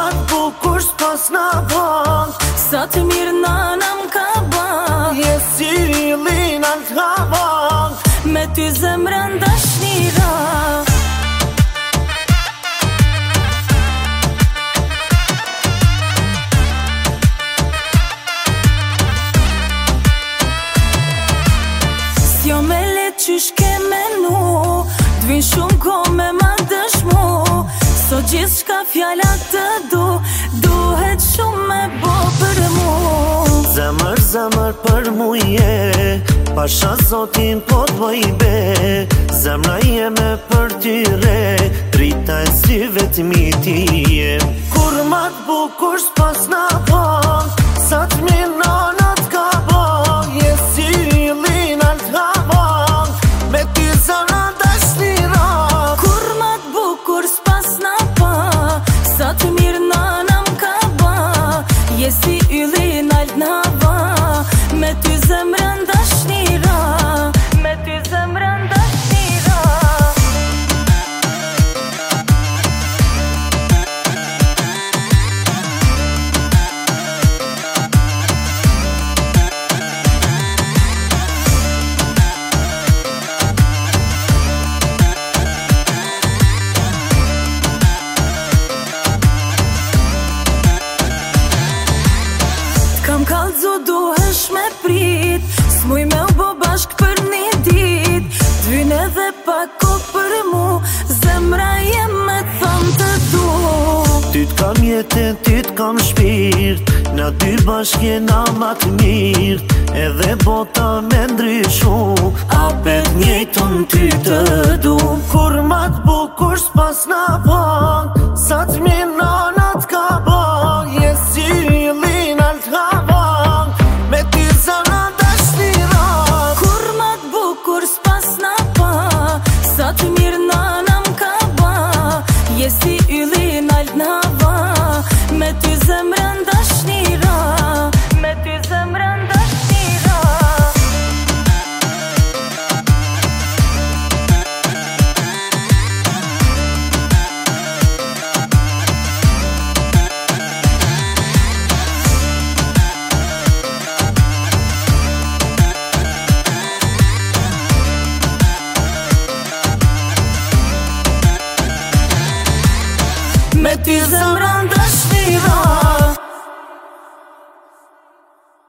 ma t'bukur s'pas na vang, Sa të mirë nana m'ka ban, je si lina t'havang, me ty zemrën dashnira. S'jo me let qysh ke menu, t'vin shumë ko me ma dëshmu, so gjithë shka fjallat të duhet shumë me bo për mu. Zemër, zemër për mu je, pasha zotin po t'boj be, zemra jeme për tyre, drita e si vetëmi ti jem. Kur ma t'bukur s'pas na vang, sa t'mirë nana t'ka bang, je si lina t'havang, me ty zemra dashnira. Kur ma t'bukur s'pas na pa, sa të mirë nana m'ka ba, je si yli nalt n'hava, me ty zemrën dashnira, me ty zemrën dashnira. Kam kallzu duhesh me prit, s'muj me u bo bashk për një dit, t'vyn edhe pak ko për mu, zemra jem me thëm të du. Ty t'kam jetën, ty t'kam shpirt, na dy bashk jena ma të mirt, edhe bota me ndryshu, apet njejtën ty të du. Kur ma t'bukur s'pas na vang, sa t'mirë